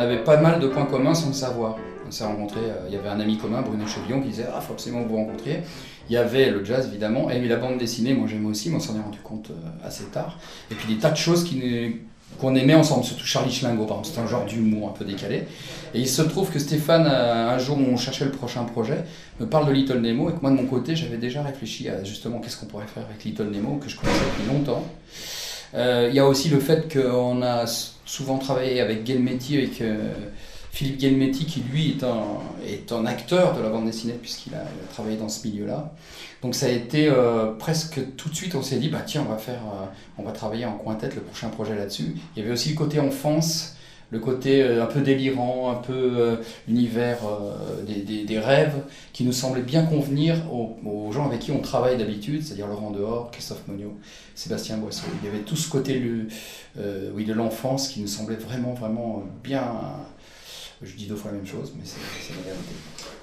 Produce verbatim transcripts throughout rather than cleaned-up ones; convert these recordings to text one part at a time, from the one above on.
avait pas mal de points communs sans le savoir. On s'est rencontrés, euh, il y avait un ami commun, Bruno Chevillon, qui disait « Ah, il faut absolument que vous rencontriez ». Il y avait le jazz, évidemment, et la bande dessinée, moi j'aimais aussi, mais on s'en est rendu compte euh, assez tard. Et puis des tas de choses qui nous... qu'on aimait ensemble, surtout Charlie Schlingo, par exemple, c'était un genre d'humour un peu décalé. Et il se trouve que Stéphane, un jour où on cherchait le prochain projet, me parle de Little Nemo, et que moi de mon côté, j'avais déjà réfléchi à justement qu'est-ce qu'on pourrait faire avec Little Nemo, que je connaissais depuis longtemps. Euh, il y a aussi le fait qu'on a souvent travaillé avec Guelmetti, avec euh, Philippe Guelmetti, qui lui est un, est un acteur de la bande dessinée, puisqu'il a, il a travaillé dans ce milieu-là. Donc ça a été euh, presque tout de suite, on s'est dit, bah tiens, on va faire, euh, on va travailler en coin-tête le prochain projet là-dessus. Il y avait aussi le côté enfance, le côté euh, un peu délirant, un peu euh, univers euh, des, des, des rêves, qui nous semblait bien convenir aux, aux gens avec qui on travaille d'habitude, c'est-à-dire Laurent Dehors, Christophe Monniot, Sébastien Boisseau. Il y avait tout ce côté le, euh, oui, de l'enfance qui nous semblait vraiment, vraiment bien. Je dis deux fois la même chose, mais c'est, c'est la réalité.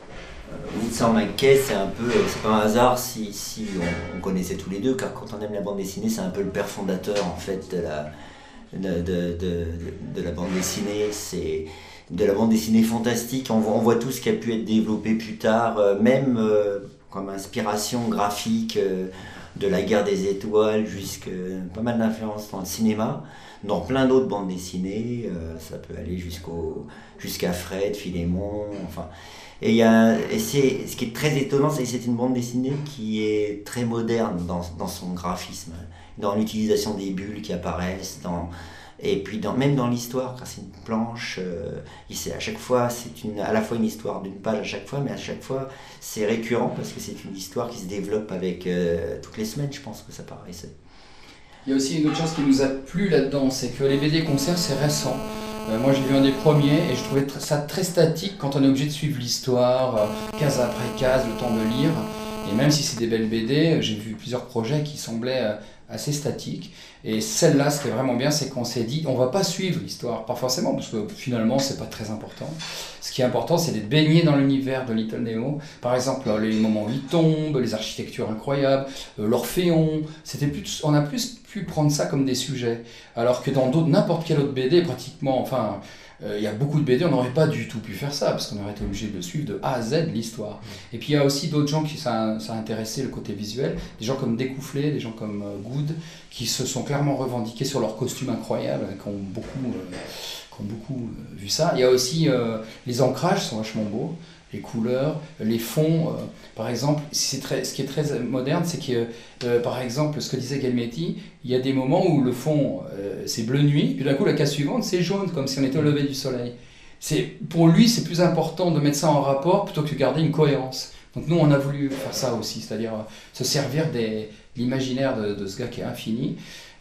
Vincent Mackay, c'est un peu, c'est pas un hasard si, si on, on connaissait tous les deux, car quand on aime la bande dessinée, c'est un peu le père fondateur en fait de la, de, de, de, de la bande dessinée, c'est de la bande dessinée fantastique. On voit, on voit tout ce qui a pu être développé plus tard, euh, même euh, comme inspiration graphique euh, de la guerre des étoiles, jusqu'à pas mal d'influences dans le cinéma, dans plein d'autres bandes dessinées, euh, ça peut aller jusqu'au, jusqu'à Fred, Philémon, enfin. Et, y a, et c'est, ce qui est très étonnant, c'est que c'est une bande dessinée qui est très moderne dans, dans son graphisme, dans l'utilisation des bulles qui apparaissent, dans, et puis dans, même dans l'histoire, car c'est une planche, euh, et c'est à chaque fois, c'est une, à la fois une histoire d'une page à chaque fois, mais à chaque fois c'est récurrent parce que c'est une histoire qui se développe avec euh, toutes les semaines, je pense que ça paraissait. Il y a aussi une autre chose qui nous a plu là-dedans, c'est que les B D concerts, c'est récent. Euh, moi j'ai vu un des premiers et je trouvais ça très statique quand on est obligé de suivre l'histoire, euh, case après case, le temps de lire. Et même si c'est des belles B D, j'ai vu plusieurs projets qui semblaient euh, assez statiques. Et celle-là, ce qui est vraiment bien, c'est qu'on s'est dit, on va pas suivre l'histoire, pas forcément, parce que finalement c'est pas très important. Ce qui est important, c'est d'être baigné dans l'univers de Little Nemo. Par exemple, les moments où il tombe, les architectures incroyables, euh, l'Orphéon. C'était plus, on a plus pu prendre ça comme des sujets. Alors que dans d'autres, n'importe quel autre B D, pratiquement, enfin, euh, il y a beaucoup de B D, on n'aurait pas du tout pu faire ça, parce qu'on aurait été obligé de suivre de A à Z l'histoire. Et puis il y a aussi d'autres gens qui ça, ça a intéressé le côté visuel, des gens comme Découfflé, des gens comme euh, Good, qui se sont clairement revendiqués sur leurs costumes incroyables, qui ont beaucoup, euh, qui ont beaucoup euh, vu ça. Il y a aussi euh, les ancrages sont vachement beaux, les couleurs, les fonds. Euh, par exemple, c'est très, ce qui est très moderne, c'est que, euh, par exemple, ce que disait Guelmetti, il y a des moments où le fond, euh, c'est bleu nuit, puis d'un coup, la case suivante, c'est jaune, comme si on était au lever du soleil. C'est, pour lui, c'est plus important de mettre ça en rapport plutôt que de garder une cohérence. Donc nous, on a voulu faire ça aussi, c'est-à-dire euh, se servir des, de l'imaginaire de, de ce gars qui est infini,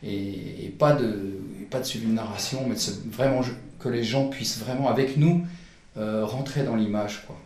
et, et pas, de, et pas de suivre une narration, mais de se, vraiment, que les gens puissent vraiment, avec nous, euh, rentrer dans l'image, quoi.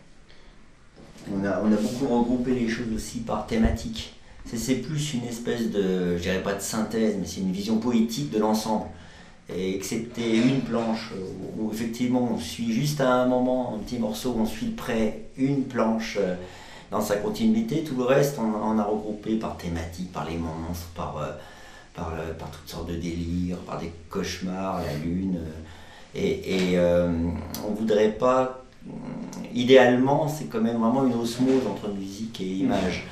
On a, on a beaucoup regroupé les choses aussi par thématique. C'est, c'est plus une espèce de, je dirais pas de synthèse, mais c'est une vision poétique de l'ensemble. Et excepté une planche où, où effectivement on suit juste à un moment, un petit morceau où on suit de près une planche euh, dans sa continuité, tout le reste on, on a regroupé par thématique, par les monstres, par, euh, par, euh, par toutes sortes de délires, par des cauchemars, la lune. Euh, et et euh, on voudrait pas. Idéalement, c'est quand même vraiment une osmose entre musique et image.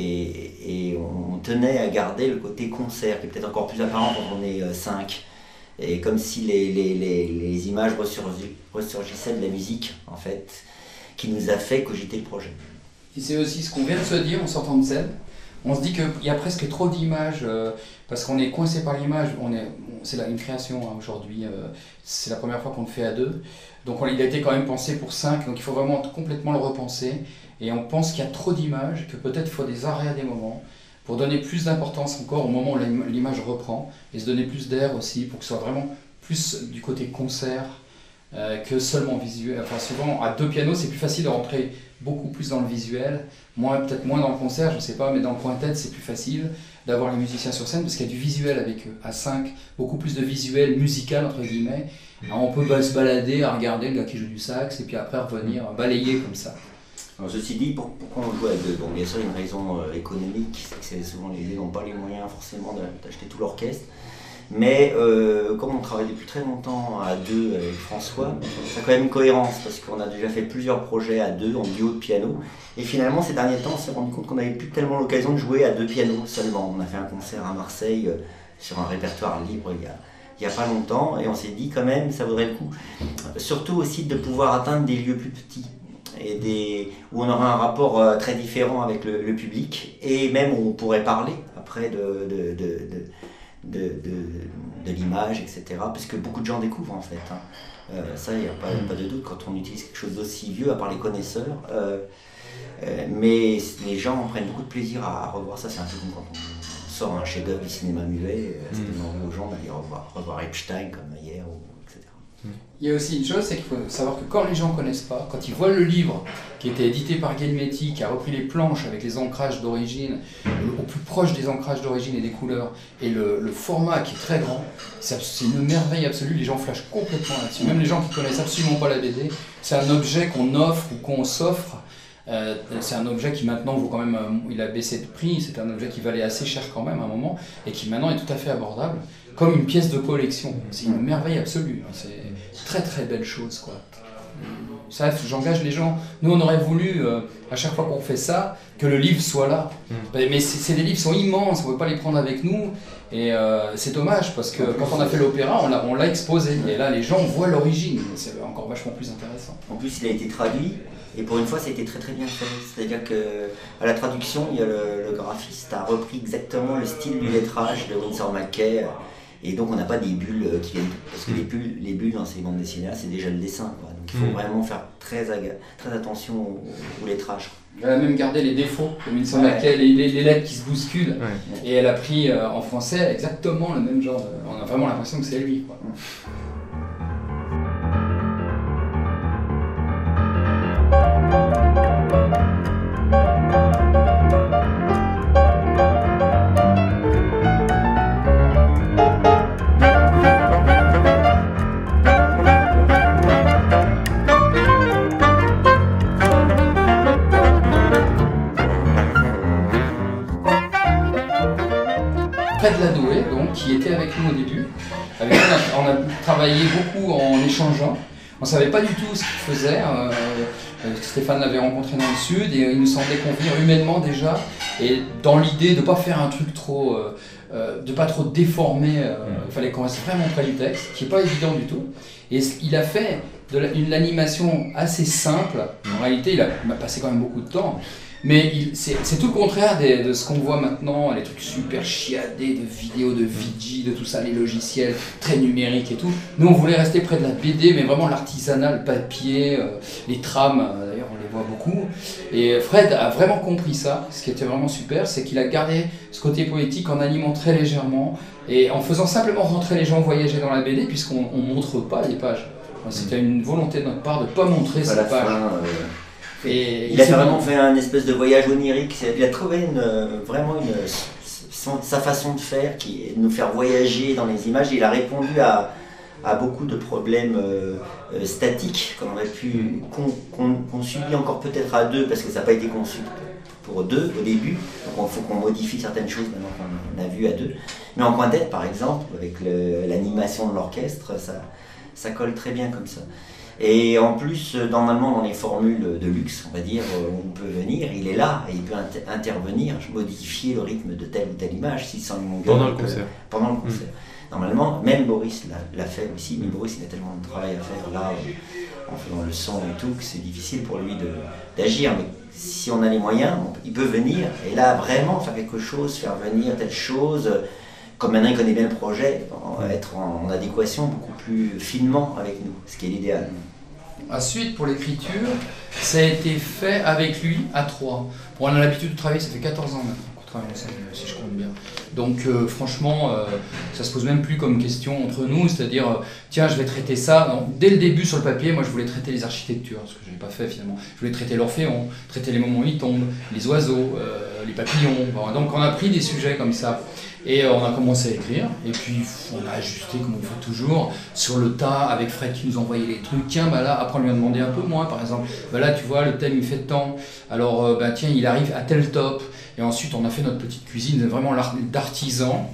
Et, et on tenait à garder le côté concert, qui est peut-être encore plus apparent quand on est cinq. Et comme si les, les, les, les images ressurgissaient de la musique, en fait, qui nous a fait cogiter le projet. Et c'est aussi ce qu'on vient de se dire en sortant de scène. On se dit qu'il y a presque trop d'images, euh, parce qu'on est coincé par l'image. On est, on, c'est là, une création hein, aujourd'hui, euh, c'est la première fois qu'on le fait à deux. Donc on, il a été quand même pensé pour cinq, donc il faut vraiment complètement le repenser. Et on pense qu'il y a trop d'images, que peut-être il faut des arrêts à des moments, pour donner plus d'importance encore au moment où l'image reprend, et se donner plus d'air aussi, pour que ce soit vraiment plus du côté concert euh, que seulement visuel. Enfin souvent, à deux pianos, c'est plus facile de rentrer beaucoup plus dans le visuel, moins, peut-être moins dans le concert, je ne sais pas, mais dans le point-tête, c'est plus facile d'avoir les musiciens sur scène, parce qu'il y a du visuel avec eux. À cinq, beaucoup plus de visuel musical, entre guillemets. Alors on peut se balader à regarder le gars qui joue du sax, et puis après revenir balayer comme ça. Alors, ceci dit, pour, pourquoi on joue à deux? Bon, bien sûr, il y a une raison euh, économique, c'est que souvent les deux n'ont pas les moyens forcément d'acheter tout l'orchestre. Mais euh, comme on travaille depuis très longtemps à deux avec François, ça a quand même une cohérence parce qu'on a déjà fait plusieurs projets à deux en duo de piano. Et finalement, ces derniers temps, on s'est rendu compte qu'on n'avait plus tellement l'occasion de jouer à deux pianos seulement. On a fait un concert à Marseille euh, sur un répertoire libre il y a, il y a pas longtemps et on s'est dit quand même ça vaudrait le coup. Surtout aussi de pouvoir atteindre des lieux plus petits et des, où on aura un rapport euh, très différent avec le, le public et même où on pourrait parler après de... de, de, de de, de, de l'image, et cetera. Parce que beaucoup de gens découvrent en fait. Hein. Euh, ça, il n'y a pas, pas de doute quand on utilise quelque chose d'aussi vieux, à part les connaisseurs. Euh, euh, mais les gens prennent beaucoup de plaisir à, à revoir ça. C'est un peu comme quand on sort un chef-d'œuvre du cinéma muet. Euh, c'est donné envie aux gens d'aller revoir, revoir Epstein comme hier, ou, et cetera. Il y a aussi une chose, c'est qu'il faut savoir que quand les gens ne connaissent pas, quand ils voient le livre qui a été édité par Guillemety, qui a repris les planches avec les ancrages d'origine, au plus proche des ancrages d'origine et des couleurs, et le, le format qui est très grand, c'est une merveille absolue, les gens flashent complètement là-dessus. Même les gens qui ne connaissent absolument pas la B D, c'est un objet qu'on offre ou qu'on s'offre. Euh, c'est un objet qui maintenant vaut quand même, euh, il a baissé de prix, c'est un objet qui valait assez cher quand même à un moment, et qui maintenant est tout à fait abordable, comme une pièce de collection. C'est une merveille absolue, c'est très très belle chose quoi. Ça, j'engage les gens. Nous, on aurait voulu, euh, à chaque fois qu'on fait ça, que le livre soit là. Mm. Mais c'est des livres qui sont immenses, on ne peut pas les prendre avec nous. Et euh, c'est dommage, parce que quand on a fait l'opéra, on l'a exposé. Et là, les gens voient l'origine. C'est encore vachement plus intéressant. En plus, il a été traduit. Et pour une fois, ça a été très très bien fait. C'est-à-dire qu'à la traduction, il y a le, le graphiste a repris exactement le style du lettrage de Winsor McCay. Et donc on n'a pas des bulles qui viennent... Parce que les bulles, les bulles dans ces bandes dessinées, c'est déjà le dessin. Quoi. Donc il faut mmh. vraiment faire très, très attention au, au lettrage. Elle a même gardé les défauts de Winsor ouais. McCay, les, les lettres qui se bousculent. Ouais. Et elle a pris euh, en français exactement le même genre. De... On a vraiment l'impression que c'est lui. Quoi. Mmh. Fred Ladoué, donc, qui était avec nous au début. Avec lui, on a, on a travaillé beaucoup en échangeant. On ne savait pas du tout ce qu'il faisait. Euh, Stéphane l'avait rencontré dans le Sud et il nous semblait convenir humainement déjà. Et dans l'idée de ne pas faire un truc trop, euh, de pas trop déformer, euh, il fallait qu'on reste vraiment près du texte, qui n'est pas évident du tout. Et il a fait de l'animation assez simple. En réalité, il a, il a passé quand même beaucoup de temps. Mais c'est tout le contraire des, de ce qu'on voit maintenant, les trucs super chiadés de vidéos, de V G, de tout ça, les logiciels très numériques et tout. Nous, on voulait rester près de la B D, mais vraiment l'artisanat, le papier, euh, les trames, euh, d'ailleurs, on les voit beaucoup. Et Fred a vraiment compris ça. Ce qui était vraiment super, c'est qu'il a gardé ce côté poétique en animant très légèrement et en faisant simplement rentrer les gens voyager dans la B D, puisqu'on ne montre pas les pages. C'était une volonté de notre part de ne pas montrer ces pages. Fin, euh... Et il a vraiment fait un espèce de voyage onirique. Il a trouvé une, vraiment une, son, sa façon de faire, qui est de nous faire voyager dans les images. Il a répondu à, à beaucoup de problèmes euh, statiques qu'on aurait pu, qu'on qu'on, qu'on subit encore peut-être à deux, parce que ça n'a pas été conçu pour deux au début. Donc il faut qu'on modifie certaines choses maintenant qu'on a vu à deux. Mais en quintette, par exemple, avec l'animation de l'orchestre, ça, ça colle très bien comme ça. Et en plus, normalement, dans les formules de luxe, on va dire, où on peut venir, il est là et il peut inter intervenir, modifier le rythme de telle ou telle image s'il sent une longueur. Pendant le concert. Pendant le concert. Mmh. Normalement, même Boris l'a fait aussi, mais Boris, il a tellement de travail à faire là, en faisant le son et tout, que c'est difficile pour lui d'agir. Mais si on a les moyens, on, il peut venir et là, vraiment faire quelque chose, faire venir telle chose. Comme maintenant il connaît bien le projet, être en, en adéquation beaucoup plus finement avec nous, ce qui est l'idéal. Ensuite, pour l'écriture, ça a été fait avec lui à trois. Bon, on a l'habitude de travailler, ça fait quatorze ans maintenant qu'on travaille ensemble, si je compte bien. Donc euh, franchement, euh, ça se pose même plus comme question entre nous, c'est-à-dire, euh, tiens, je vais traiter ça. Non, dès le début sur le papier, moi je voulais traiter les architectures, ce que je n'ai pas fait finalement. Je voulais traiter l'Orphéon, traiter les moments où il tombe, les oiseaux, euh, les papillons. Bon, donc on a pris des sujets comme ça. Et on a commencé à écrire, et puis on a ajusté comme on fait toujours, sur le tas, avec Fred qui nous envoyait les trucs. Tiens, bah là, après on lui a demandé un peu moins, par exemple. Bah là, tu vois, le thème il fait tant, alors euh, bah tiens, il arrive à tel top. Et ensuite, on a fait notre petite cuisine, vraiment d'artisan.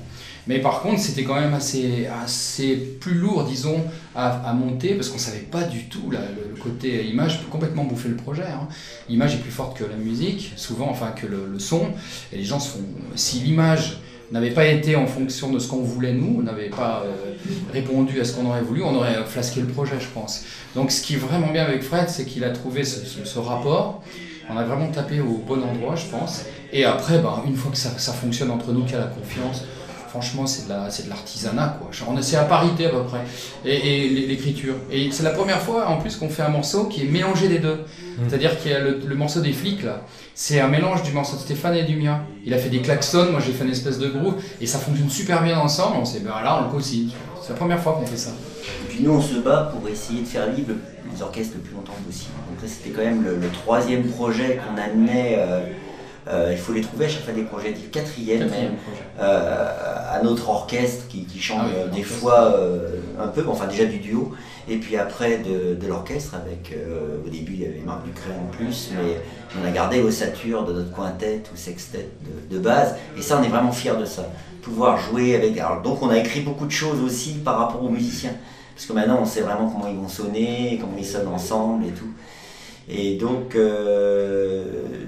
Mais par contre, c'était quand même assez, assez plus lourd, disons, à, à monter, parce qu'on ne savait pas du tout, là, le, le côté image peut complètement bouffer le projet. Hein. L'image est plus forte que la musique, souvent, enfin que le, le son, et les gens se font... Si l'image n'avait pas été en fonction de ce qu'on voulait nous, n'avait pas euh, répondu à ce qu'on aurait voulu, on aurait flasqué le projet, je pense. Donc ce qui est vraiment bien avec Fred, c'est qu'il a trouvé ce, ce, ce rapport. On a vraiment tapé au bon endroit, je pense. Et après, ben, une fois que ça, ça fonctionne entre nous, qu'il y a la confiance, franchement, c'est de la, c'est de l'artisanat, quoi. On essaie à parité à peu près. Et, et l'écriture. Et c'est la première fois, en plus, qu'on fait un morceau qui est mélangé des deux. Mmh. C'est-à-dire qu'il y a le, le morceau des flics, là. C'est un mélange du morceau de Stéphane et du mien. Il a fait des klaxons, moi j'ai fait une espèce de groove. Et ça fonctionne super bien ensemble. On s'est dit, ben là, on le co-signe. C'est la première fois qu'on fait ça. Et puis nous, on se bat pour essayer de faire vivre les orchestres le plus longtemps possible. Donc ça, c'était quand même le, le troisième projet qu'on amenait. Euh, euh, il faut les trouver à chaque fois des projets. Le quatrième, quatrième même, euh, à notre orchestre qui, qui change ah oui, des fois euh, un peu, bon, enfin déjà du duo. Et puis après de, de l'orchestre avec, euh, au début il y avait Marc Ducret en plus, mais on a gardé l'ossature de notre quintet ou sextet de, de base. Et ça, on est vraiment fiers de ça. Pouvoir jouer avec... Alors, donc on a écrit beaucoup de choses aussi par rapport aux musiciens. Parce que maintenant, on sait vraiment comment ils vont sonner, comment ils sonnent ensemble et tout. Et donc, euh,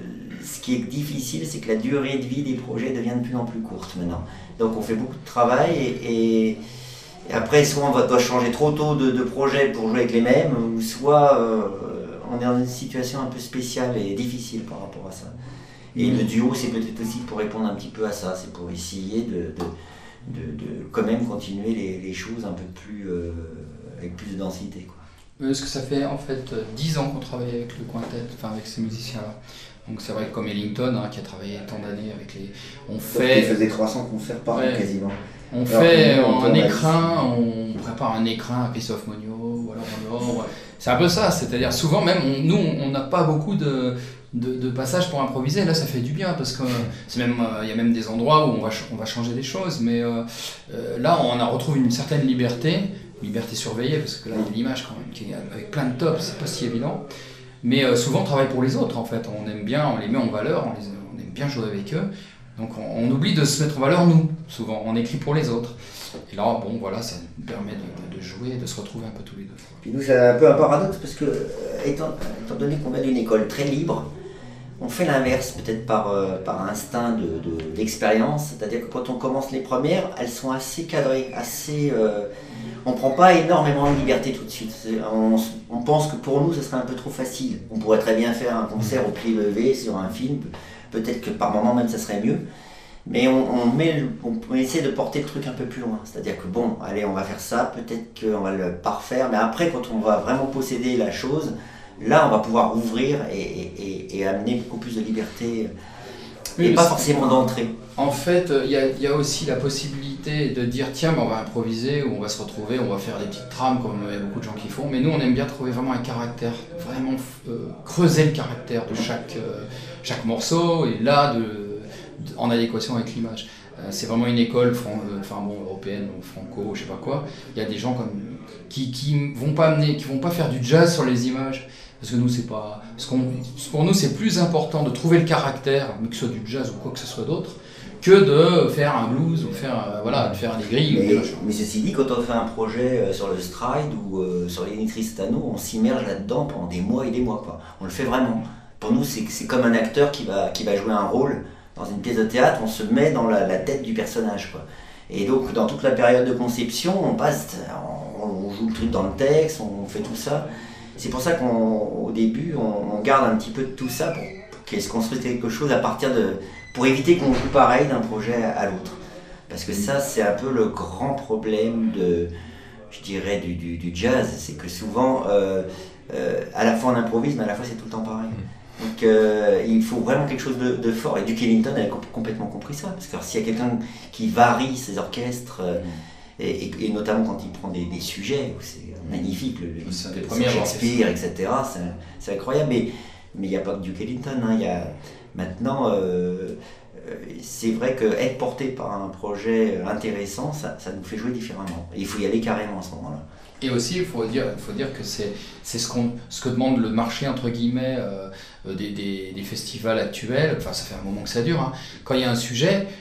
ce qui est difficile, c'est que la durée de vie des projets devient de plus en plus courte maintenant. Donc, on fait beaucoup de travail et, et, et après, soit on doit changer trop tôt de, de projet pour jouer avec les mêmes, ou soit euh, on est dans une situation un peu spéciale et difficile par rapport à ça. Et mmh. le duo, c'est peut-être aussi pour répondre un petit peu à ça, c'est pour essayer de... de De, de quand même continuer les, les choses un peu plus euh, avec plus de densité, quoi. Parce que ça fait en fait dix ans qu'on travaille avec le quintet, enfin avec ces musiciens-là. Donc c'est vrai que comme Ellington hein, qui a travaillé tant d'années avec les, on fait. Il faisait trois cents concerts par an ouais. quasiment. On alors, fait on, un écrin, on prépare un écrin à Christophe Monio, ou alors on ouais. C'est un peu ça, c'est-à-dire souvent même on, nous on n'a pas beaucoup de De, de passage pour improviser. Là ça fait du bien parce que c'est même il euh, y a même des endroits où on va, on va changer des choses, mais euh, euh, là on a retrouvé une certaine liberté, liberté surveillée parce que là il y a l'image quand même qui est avec plein de tops, c'est pas si évident, mais euh, souvent on travaille pour les autres en fait, on aime bien, on les met en valeur, on, les, on aime bien jouer avec eux, donc on, on oublie de se mettre en valeur nous, souvent on écrit pour les autres. Et là, bon, voilà, ça nous permet de, de jouer et de se retrouver un peu tous les deux. Puis nous, c'est un peu un paradoxe parce que, étant, étant donné qu'on vient d'une école très libre, on fait l'inverse, peut-être par, euh, par instinct de, de, d'expérience. C'est-à-dire que quand on commence les premières, elles sont assez cadrées, assez... Euh, on ne prend pas énormément de liberté tout de suite. On, on pense que pour nous, ce serait un peu trop facile. On pourrait très bien faire un concert au pied levé sur un film. Peut-être que par moment même, ça serait mieux. Mais on, on, met, on essaie de porter le truc un peu plus loin. C'est-à-dire que bon, allez, on va faire ça, peut-être qu'on va le parfaire, mais après, quand on va vraiment posséder la chose, là, on va pouvoir ouvrir et, et, et amener beaucoup plus de liberté, oui, et pas forcément d'entrée. En fait, il y, y a aussi la possibilité de dire, tiens, ben, on va improviser, ou on va se retrouver, on va faire des petites trames, comme il y a beaucoup de gens qui font, mais nous, on aime bien trouver vraiment un caractère, vraiment euh, creuser le caractère de chaque, euh, chaque morceau, et là, de en adéquation avec l'image. Euh, c'est vraiment une école fran- euh, enfin, bon, européenne, franco, je sais pas quoi. Il y a des gens comme, qui qui vont pas amener, qui vont pas faire du jazz sur les images, parce que nous c'est pas, parce qu'on, pour nous c'est plus important de trouver le caractère, que ce soit du jazz ou quoi que ce soit d'autre, que de faire un blues ou faire euh, voilà, de faire des grilles. Mais, ou des mais ceci dit, quand on fait un projet euh, sur le stride ou euh, sur les Tristano, on s'immerge là-dedans pendant des mois et des mois, quoi. On le fait vraiment. Pour nous, c'est, c'est comme un acteur qui va qui va jouer un rôle. Dans une pièce de théâtre, on se met dans la, la tête du personnage, quoi. Et donc, dans toute la période de conception, on passe, on, on joue le truc dans le texte, on fait tout ça. C'est pour ça qu'au début, on, on garde un petit peu de tout ça pour, pour qu'il se construise quelque chose à partir de... pour éviter qu'on joue pareil d'un projet à, à l'autre. Parce que ça, c'est un peu le grand problème de, je dirais, du, du, du jazz. C'est que souvent, euh, euh, à la fois on improvise, mais à la fois c'est tout le temps pareil. Donc euh, il faut vraiment quelque chose de, de fort. Et Duke Ellington avait complètement compris ça. Parce que s'il y a quelqu'un qui varie ses orchestres, euh, et, et, et notamment quand il prend des, des sujets, c'est magnifique, le, le, c'est le, des premiers Shakespeare, et cetera. C'est, c'est incroyable. Mais mais il n'y a pas que Duke Ellington. Hein. Il y a, maintenant, euh, c'est vrai qu'être porté par un projet intéressant, ça, ça nous fait jouer différemment. Et il faut y aller carrément à ce moment-là. Et aussi, il faut dire, il faut dire que c'est, c'est ce, qu'on, ce que demande le marché, entre guillemets, euh, des, des, des festivals actuels. Enfin, ça fait un moment que ça dure. Hein. Quand il y a un sujet,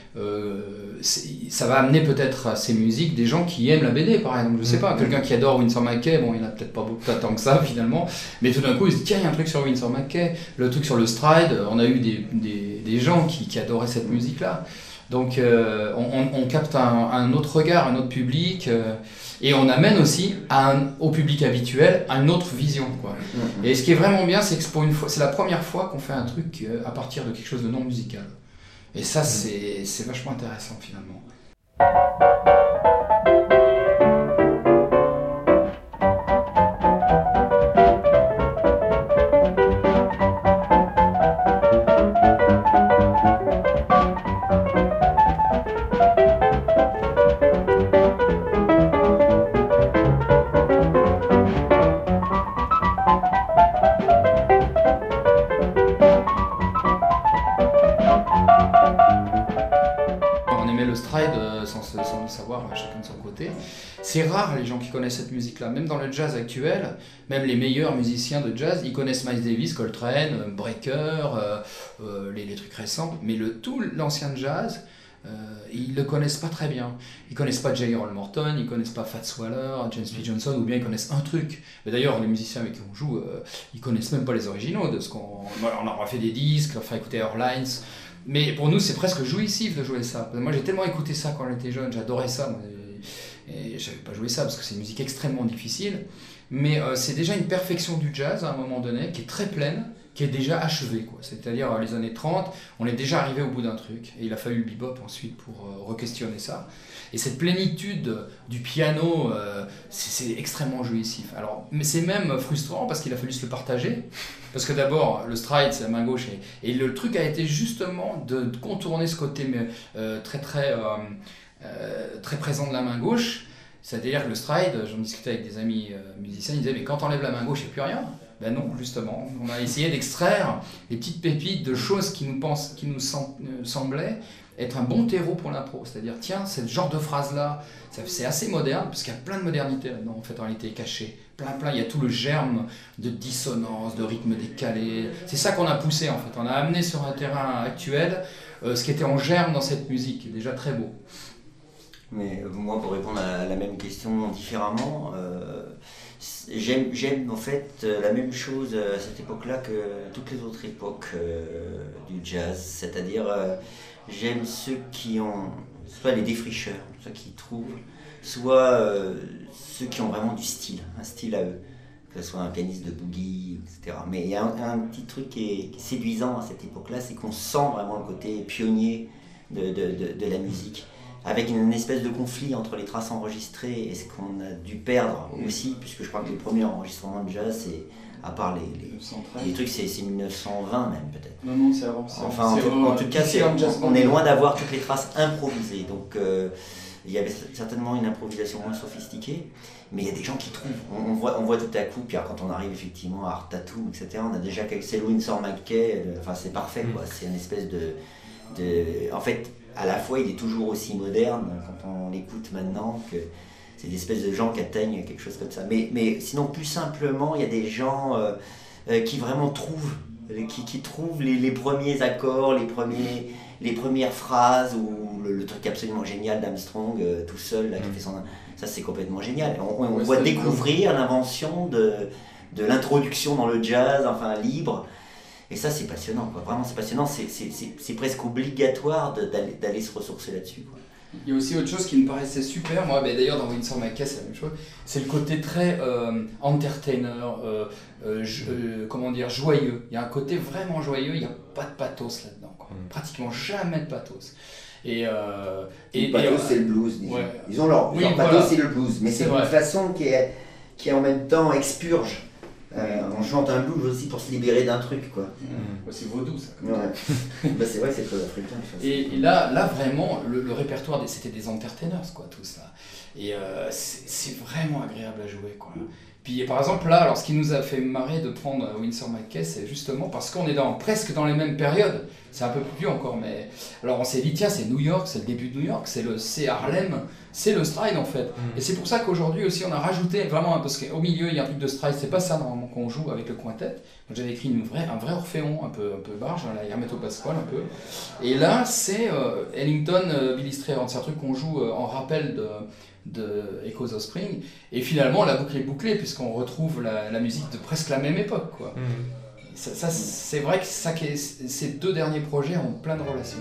euh, ça va amener peut-être à ces musiques des gens qui aiment la B D, par exemple. Je sais pas, quelqu'un qui adore Winsor McCay, bon, il n'y en a peut-être pas beaucoup tant que ça finalement, mais tout d'un coup, il se dit tiens, il y a un truc sur Winsor McCay, le truc sur le stride, on a eu des, des, des gens qui, qui adoraient cette musique-là. Donc euh, on, on capte un, un autre regard, un autre public, euh, et on amène aussi à un, au public habituel une autre vision, quoi. Mm-hmm. Et ce qui est vraiment bien, c'est que c'est, pour une fois, c'est la première fois qu'on fait un truc euh, à partir de quelque chose de non musical. Et ça, mm-hmm. c'est, c'est vachement intéressant finalement. Sans le savoir, chacun de son côté. C'est rare les gens qui connaissent cette musique-là, même dans le jazz actuel, même les meilleurs musiciens de jazz, ils connaissent Miles Davis, Coltrane, Breaker, euh, euh, les, les trucs récents, mais le, tout l'ancien jazz, euh, ils le connaissent pas très bien. Ils connaissent pas J. Earl Morton, ils connaissent pas Fats Waller, James P. Johnson, ou bien ils connaissent un truc. Mais d'ailleurs, les musiciens avec qui on joue, euh, ils connaissent même pas les originaux de ce qu'on... On a fait des disques, on a fait écouter Airlines. Mais pour nous, c'est presque jouissif de jouer ça. Moi, j'ai tellement écouté ça quand j'étais jeune, j'adorais ça. Et, et je savais pas jouer ça parce que c'est une musique extrêmement difficile. Mais euh, c'est déjà une perfection du jazz à un moment donné qui est très pleine, qui est déjà achevée, quoi. C'est-à-dire, euh, les années trente, on est déjà arrivé au bout d'un truc. Et il a fallu le bebop ensuite pour euh, re-questionner ça. Et cette plénitude du piano, euh, c'est, c'est extrêmement jouissif. Alors, mais c'est même frustrant parce qu'il a fallu se le partager. Parce que d'abord, le stride, c'est la main gauche. Et, et le truc a été justement de, de contourner ce côté euh, très, très, euh, euh, très présent de la main gauche. C'est-à-dire que le stride, j'en discutais avec des amis euh, musiciens, ils disaient mais quand on enlève la main gauche, il n'y a plus rien. Ben non, justement. On a essayé d'extraire les petites pépites de choses qui nous, pensent, qui nous sem- euh, semblaient être un bon terreau pour l'impro. C'est-à-dire, tiens, ce genre de phrase-là, ça, c'est assez moderne, parce qu'il y a plein de modernité là-dedans, en fait, en réalité, cachée. Plein, plein, il y a tout le germe de dissonance, de rythme décalé. C'est ça qu'on a poussé, en fait. On a amené sur un terrain actuel euh, ce qui était en germe dans cette musique, qui est déjà très beau. Mais moi, pour répondre à la même question différemment, euh, j'aime, j'aime en fait la même chose à cette époque-là que toutes les autres époques euh, du jazz, c'est-à-dire euh, j'aime ceux qui ont, soit les défricheurs, ceux qui trouvent, soit euh, ceux qui ont vraiment du style, un style à eux, que ce soit un pianiste de boogie, et cetera. Mais il y a un, un petit truc qui est, qui est séduisant à cette époque-là, c'est qu'on sent vraiment le côté pionnier de, de, de, de la musique, avec une espèce de conflit entre les traces enregistrées et ce qu'on a dû perdre aussi, puisque je crois que les premiers enregistrements de jazz, c'est, à part les, les, les trucs, c'est, c'est dix-neuf cent vingt même peut-être. Non, non, c'est avant. C'est enfin, c'est en, en, en tout cas, c'est, on, on est loin d'avoir toutes les traces improvisées. Donc, euh, il y avait certainement une improvisation moins sophistiquée, mais il y a des gens qui trouvent. On, on, voit, on voit tout à coup, puis quand on arrive effectivement à Art Tattoo, et cetera, on a déjà quelques. C'est Winsor McCay, enfin, c'est parfait, quoi. C'est une espèce de. de en fait, à la fois, il est toujours aussi moderne quand on l'écoute maintenant, que c'est des espèces de gens qui atteignent quelque chose comme ça. Mais, mais sinon, plus simplement, il y a des gens euh, euh, qui vraiment trouvent, qui, qui trouvent les, les premiers accords, les, premiers, les premières phrases, ou le, le truc absolument génial d'Armstrong, euh, tout seul, là, qui fait son... Ça, c'est complètement génial. On, on ouais, voit découvrir cool. l'invention de, de l'introduction dans le jazz, enfin libre. Et ça, c'est passionnant, quoi. Vraiment, c'est passionnant. C'est, c'est, c'est, c'est presque obligatoire de, d'aller, d'aller se ressourcer là-dessus, quoi. Il y a aussi autre chose qui me paraissait super, moi, ben d'ailleurs dans Winsor McCay c'est la même chose, c'est le côté très euh, entertainer, euh, euh, je, euh, comment dire, joyeux. Il y a un côté vraiment joyeux, il n'y a pas de pathos là-dedans, quoi. Mm. Pratiquement jamais de pathos. Et, euh, et, le pathos, et, euh, c'est le blues, disons. Ouais. Ils ont leur, oui, leur pathos, voilà. C'est le blues, mais c'est, c'est une façon qui, est, qui en même temps expurge. Euh, on chante un blues aussi pour se libérer d'un truc, quoi. Mmh. Ouais, c'est vaudou, ça. Ouais. Bah, c'est vrai, c'est très africain. Et, et là, là, vraiment, le, le répertoire, des, c'était des entertainers, quoi, tout ça. Et euh, c'est, c'est vraiment agréable à jouer, quoi. Puis par exemple là, alors ce qui nous a fait marrer de prendre Winsor McCay, c'est justement parce qu'on est dans, presque dans les mêmes périodes. C'est un peu plus vieux encore, mais alors on s'est dit tiens, c'est New York, c'est le début de New York, c'est le c'est Harlem, c'est le stride en fait. Mm. Et c'est pour ça qu'aujourd'hui aussi on a rajouté vraiment, parce qu'au milieu il y a un truc de stride, c'est pas ça normalement qu'on joue avec le quintet. Donc j'avais écrit une vraie, un vrai orphéon un peu un peu barge, hein, la Hermeto Pasquale un peu. Et là c'est euh, Ellington, euh, Billy Strayhorn, c'est un truc qu'on joue euh, en rappel de de Echoes of Spring, et finalement la boucle est bouclée puisqu'on retrouve la, la musique de presque la même époque, quoi. Mm. Ça, ça, c'est vrai que ça, ces deux derniers projets ont plein de relations.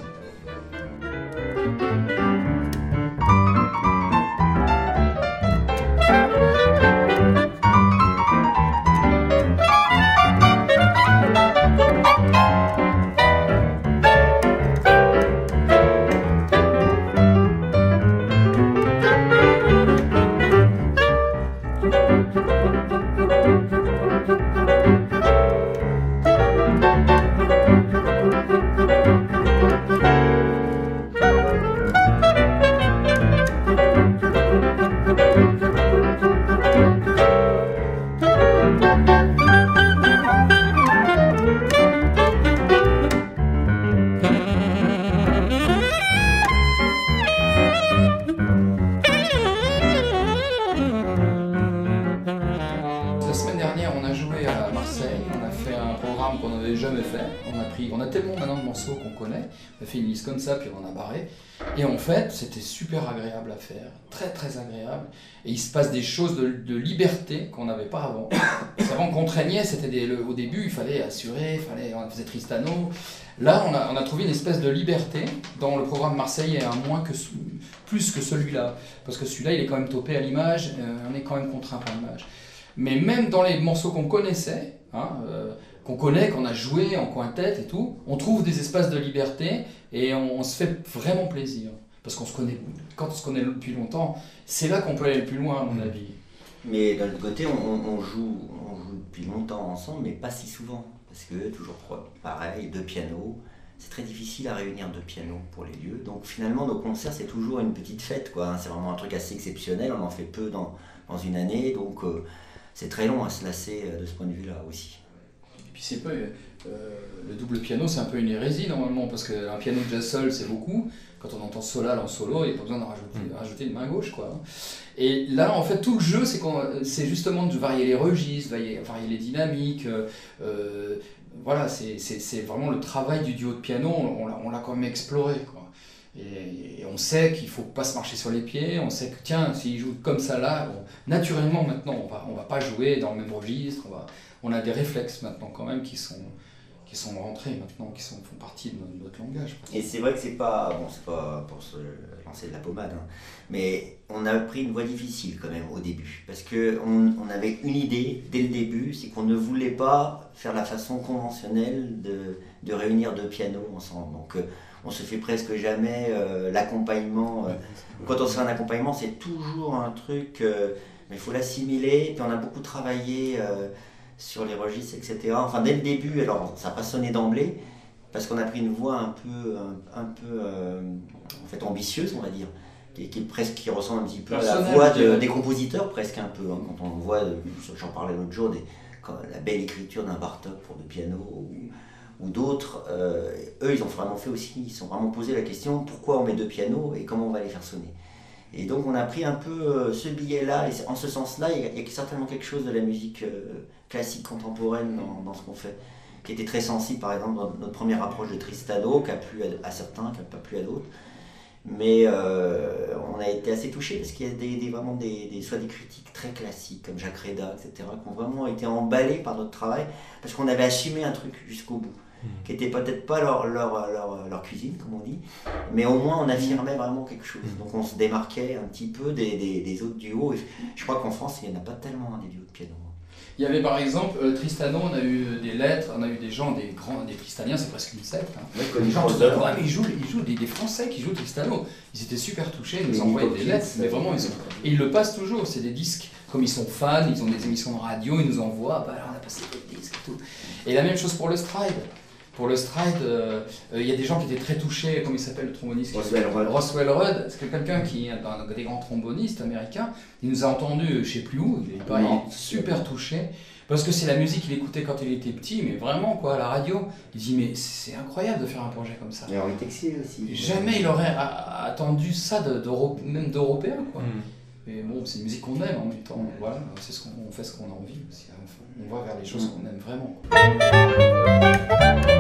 Qu'on connaît, on a fait une liste comme ça, puis on en a barré. Et en fait, c'était super agréable à faire, très très agréable. Et il se passe des choses de, de liberté qu'on n'avait pas avant. Avant, qu'on contraignait, c'était des, le, au début, il fallait assurer, il fallait, on faisait Tristano. Là, on a, on a trouvé une espèce de liberté dans le programme marseillais, un moins que plus que celui-là. Parce que celui-là, il est quand même topé à l'image, euh, on est quand même contraint par l'image. Mais même dans les morceaux qu'on connaissait, hein, euh, qu'on connaît, qu'on a joué en quintette et tout, on trouve des espaces de liberté et on, on se fait vraiment plaisir. Parce qu'on se connaît, quand on se connaît depuis longtemps, c'est là qu'on peut aller le plus loin, à mon avis. Mais d'un autre côté, on, on, joue, on joue depuis longtemps ensemble, mais pas si souvent. Parce que, toujours pareil, deux pianos, c'est très difficile à réunir deux pianos pour les lieux. Donc finalement, nos concerts, c'est toujours une petite fête, quoi. C'est vraiment un truc assez exceptionnel, on en fait peu dans, dans une année, donc euh, c'est très long à se lasser de ce point de vue-là aussi. Puis c'est pas, euh, le double piano, c'est un peu une hérésie normalement, parce qu'un piano de jazz seul, c'est beaucoup. Quand on entend Solal en solo, il n'y a pas besoin de rajouter, mmh. rajouter une main gauche, quoi. Et là, en fait, tout le jeu, c'est, qu'on, c'est justement de varier les registres, varier, varier les dynamiques. Euh, voilà, c'est, c'est, c'est vraiment le travail du duo de piano, on, on, l'a, on l'a quand même exploré, quoi. Et, et on sait qu'il ne faut pas se marcher sur les pieds, on sait que, tiens, s'il joue comme ça là, bon, naturellement, maintenant, on va, on va pas jouer dans le même registre, on va... On a des réflexes maintenant quand même qui sont, qui sont rentrés maintenant, qui sont, font partie de notre, notre langage. Et c'est vrai que c'est pas, bon, c'est pas pour se lancer de la pommade, hein, mais on a pris une voie difficile quand même au début. Parce qu'on on avait une idée dès le début, c'est qu'on ne voulait pas faire la façon conventionnelle de, de réunir deux pianos ensemble. Donc euh, on se fait presque jamais euh, l'accompagnement. Euh, quand on se fait un accompagnement, c'est toujours un truc, euh, mais il faut l'assimiler. Puis on a beaucoup travaillé. Euh, sur les registres, et cetera. Enfin, dès le début, alors ça n'a pas sonné d'emblée, parce qu'on a pris une voix un peu, un, un peu euh, en fait, ambitieuse, on va dire, qui, qui, presque, qui ressemble un petit peu Personnel, à la voix de, des compositeurs, presque un peu. Hein, quand on voit, j'en parlais l'autre jour, des, quand, la belle écriture d'un Bartók pour deux pianos, ou, ou d'autres, euh, eux, ils ont vraiment fait aussi, ils se sont vraiment posé la question, pourquoi on met deux pianos et comment on va les faire sonner. Et donc on a pris un peu ce billet-là, et en ce sens-là, il y a, il y a certainement quelque chose de la musique euh, classique contemporaine dans, dans ce qu'on fait, qui était très sensible, par exemple, dans notre première approche de Tristano, qui a plu à, à certains, qui n'a pas plu à d'autres. Mais euh, on a été assez touchés, parce qu'il y a des, des, vraiment des, des, soit des critiques très classiques, comme Jacques Reda, et cetera, qui ont vraiment été emballés par notre travail, parce qu'on avait assumé un truc jusqu'au bout. Qui n'était peut-être pas leur, leur, leur, leur cuisine, comme on dit, mais au moins on affirmait vraiment quelque chose. Donc on se démarquait un petit peu des, des, des autres duos. Et je crois qu'en France, il n'y en a pas tellement hein, des duos de piano. Il y avait par exemple euh, Tristano, on a eu des lettres, on a eu des gens, des grands, des Tristaniens, c'est presque une secte. Hein. Ouais, comme les gens, ouais, mais ils jouent, ils jouent des, des Français qui jouent Tristano. Ils étaient super touchés, ils nous envoyaient des lettres, mais vraiment, ils ont... et ils le passent toujours, c'est des disques. Comme ils sont fans, ils ont des émissions de radio, ils nous envoient, bah, alors on a passé des disques et tout. Et la même chose pour le stride. pour le stride, il euh, euh, y a des gens qui étaient très touchés, comme il s'appelle le tromboniste Roswell Rudd. Roswell Rudd, c'est quelqu'un qui est un des grands trombonistes américains. Il nous a entendus, je sais plus où, il est, pas, il est super touché. Parce que c'est la musique qu'il écoutait quand il était petit, mais vraiment quoi, à la radio. Il dit mais c'est incroyable de faire un projet comme ça. Et Henri Texier aussi. Jamais il aurait attendu ça de, de, même d'Européens quoi. Mm. Mais bon, c'est une musique qu'on aime en même temps. Voilà, c'est ce qu'on on fait ce qu'on a envie aussi. On va vers les choses qu'on aime vraiment.